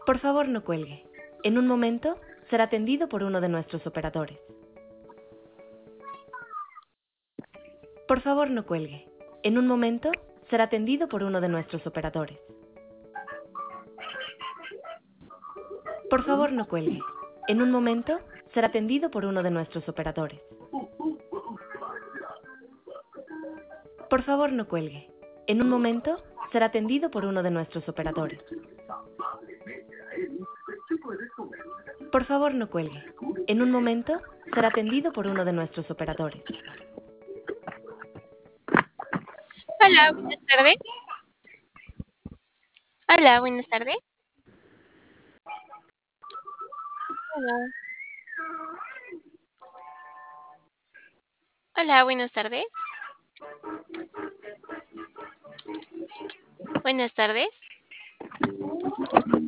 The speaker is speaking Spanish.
Por favor, no cuelgue. En un momento será atendido por uno de nuestros operadores. Por favor, no cuelgue. En un momento será atendido por uno de nuestros operadores. Por favor, no cuelgue. En un momento será atendido por uno de nuestros operadores. Por favor, no cuelgue. En un momento será atendido por uno de nuestros operadores. Por favor, no cuelgue. En un momento será atendido por uno de nuestros operadores. Hola, buenas tardes. Hola, buenas tardes. Hola. Hola, buenas tardes. Buenas tardes.